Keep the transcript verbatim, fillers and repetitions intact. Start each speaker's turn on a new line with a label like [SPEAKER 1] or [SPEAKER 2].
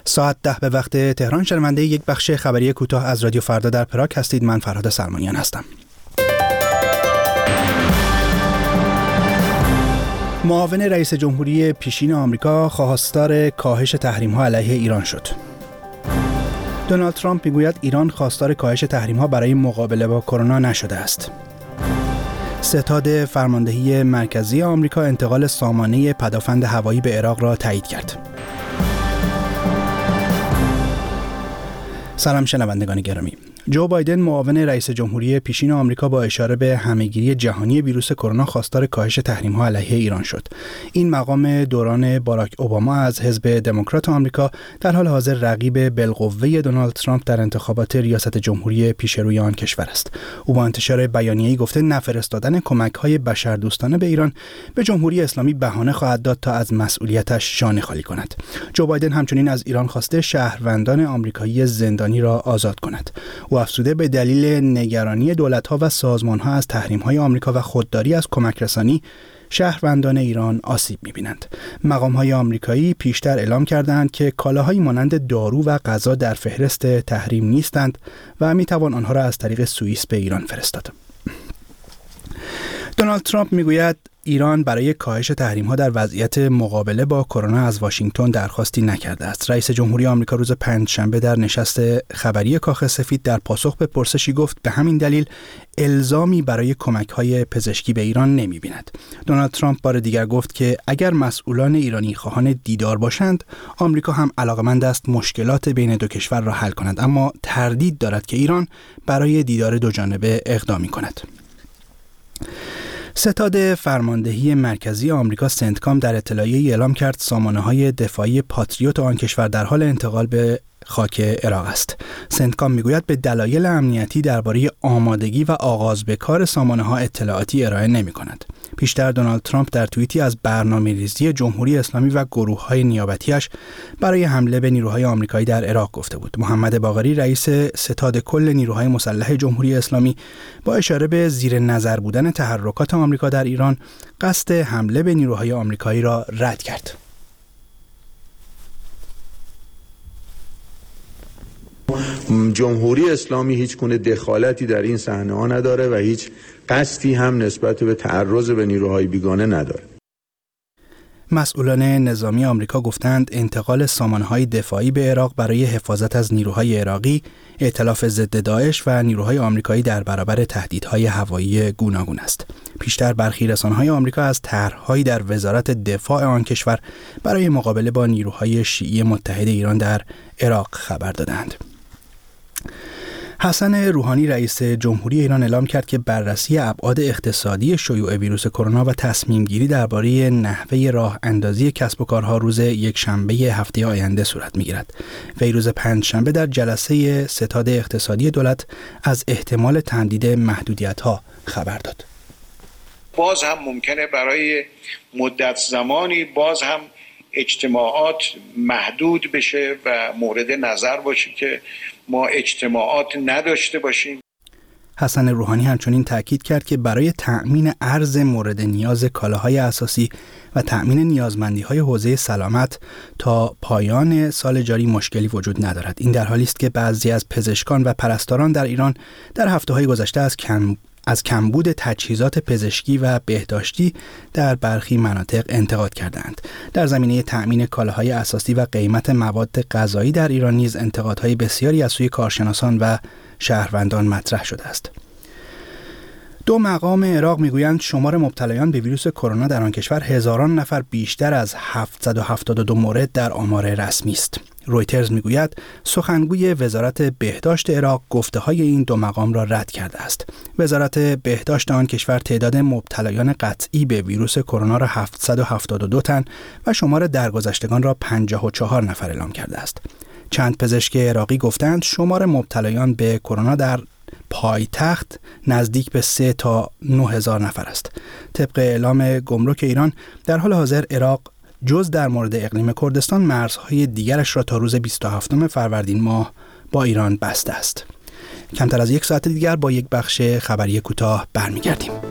[SPEAKER 1] ساعت ده به وقت تهران شنونده یک بخش خبری کوتاه از رادیو فردا در پراگ هستید. من فرهاد سلمانیان هستم. معاون رئیس جمهوری پیشین آمریکا خواستار کاهش تحریم‌ها علیه ایران شد. دونالد ترامپ میگوید ایران خواستار کاهش تحریم‌ها برای مقابله با کرونا نشده است. ستاد فرماندهی مرکزی آمریکا انتقال سامانه پدافند هوایی به عراق را تایید کرد. سلام شنوندگان گرامی. جو بایدن معاون رئیس جمهوری پیشین آمریکا با اشاره به همهگیری جهانی ویروس کرونا خواستار کاهش تحریم‌ها علیه ایران شد. این مقام دوران باراک اوباما از حزب دموکرات آمریکا در حال حاضر رقیب بالقوه دونالد ترامپ در انتخابات ریاست جمهوری پیش روی آن کشور است. او با انتشار بیانیه‌ای گفته نفرستادن کمک‌های بشردوستانه به ایران به جمهوری اسلامی بهانه خواهد داد تا از مسئولیتش شانه خالی کند. جو بایدن همچنین از ایران خواسته شهروندان آمریکایی زندانی را آزاد کند. او افزوده به دلیل نگرانی دولت‌ها و سازمان‌ها از تحریم‌های آمریکا و خودداری از کمک‌رسانی، شهروندان ایران آسیب می‌بینند. مقام‌های آمریکایی پیشتر اعلام کردند که کالاهایی مانند دارو و غذا در فهرست تحریم نیستند و می‌توان آنها را از طریق سوئیس به ایران فرستاد. دونالد ترامپ می‌گوید ایران برای کاهش تحریم‌ها در وضعیت مقابله با کرونا از واشنگتن درخواستی نکرده است. رئیس جمهوری آمریکا روز پنجشنبه در نشست خبری کاخ سفید در پاسخ به پرسشی گفت به همین دلیل الزامی برای کمک‌های پزشکی به ایران نمی‌بیند. دونالد ترامپ بار دیگر گفت که اگر مسئولان ایرانی خواهان دیدار باشند، آمریکا هم علاقمند است مشکلات بین دو کشور را حل کند، اما تردید دارد که ایران برای دیدار دوجانبه اقدامی کند. ستاد فرماندهی مرکزی آمریکا سنتکام در اطلاعیه‌ای اعلام کرد سامانه‌های دفاعی پاتریوت آن کشور در حال انتقال به خاک عراق است. سنتکام میگوید به دلایل امنیتی درباره آمادگی و آغاز به کار سامانه‌ها اطلاعاتی ارائه نمی‌کند. پیشتر دونالد ترامپ در توییتی از برنامه‌ریزی جمهوری اسلامی و گروه‌های نیابتی‌اش برای حمله به نیروهای آمریکایی در عراق گفته بود. محمد باقری رئیس ستاد کل نیروهای مسلح جمهوری اسلامی با اشاره به زیر نظر بودن تحرکات آمریکا در ایران قصد حمله به نیروهای آمریکایی را رد کرد.
[SPEAKER 2] جمهوری اسلامی هیچ گونه دخالتی در این صحنه‌ها نداره و هیچ قصدی هم نسبت به تعرض به نیروهای بیگانه نداره.
[SPEAKER 1] مسئولان نظامی آمریکا گفتند انتقال سامانه‌های دفاعی به عراق برای حفاظت از نیروهای عراقی، ائتلاف ضد داعش و نیروهای آمریکایی در برابر تهدیدهای هوایی گوناگون است. پیشتر برخی رسانه‌های آمریکا از طرح‌هایی در وزارت دفاع آن کشور برای مقابله با نیروهای شیعی متحد ایران در عراق خبر دادند. حسن روحانی رئیس جمهوری ایران اعلام کرد که بررسی ابعاد اقتصادی شیوع ویروس کرونا و تصمیم گیری درباره نحوه راه اندازی کسب و کارها روز یکشنبه هفته آینده صورت می‌گیرد. وی روز پنجشنبه در جلسه ستاد اقتصادی دولت از احتمال تمدید محدودیت‌ها خبر داد.
[SPEAKER 3] باز هم ممکنه برای مدت زمانی باز هم اجتماعات محدود بشه و مورد نظر باشه که ما اجتماعات نداشته باشیم.
[SPEAKER 1] حسن روحانی همچنین تاکید کرد که برای تأمین ارز مورد نیاز کالاهای اساسی و تأمین نیازمندی‌های حوزه سلامت تا پایان سال جاری مشکلی وجود ندارد. این در حالی است که بعضی از پزشکان و پرستاران در ایران در هفته‌های گذشته از کم از کمبود تجهیزات پزشکی و بهداشتی در برخی مناطق انتقاد کردند. در زمینه تأمین کالاهای اساسی و قیمت مواد غذایی در ایران نیز انتقادهای بسیاری از سوی کارشناسان و شهروندان مطرح شده است. دو مقام عراق میگویند شمار مبتلایان به ویروس کرونا در آن کشور هزاران نفر بیشتر از هفتصد و هفتاد و دو مورد در آمار رسمی است. رویترز میگوید سخنگوی وزارت بهداشت عراق گفته‌های این دو مقام را رد کرده است. وزارت بهداشت آن کشور تعداد مبتلایان قطعی به ویروس کرونا را هفتصد و هفتاد و دو تن و شمار درگذشتگان را پنجاه و چهار نفر اعلام کرده است. چند پزشک عراقی گفتند شمار مبتلایان به کرونا در پایتخت نزدیک به سه تا نه هزار نفر است. طبق اعلام گمرک ایران در حال حاضر عراق جز در مورد اقلیم کردستان مرزهای دیگرش را تا روز بیست و هفتم فروردین ماه با ایران بسته است. کمتر از یک ساعت دیگر با یک بخش خبری کوتاه برمیگردیم.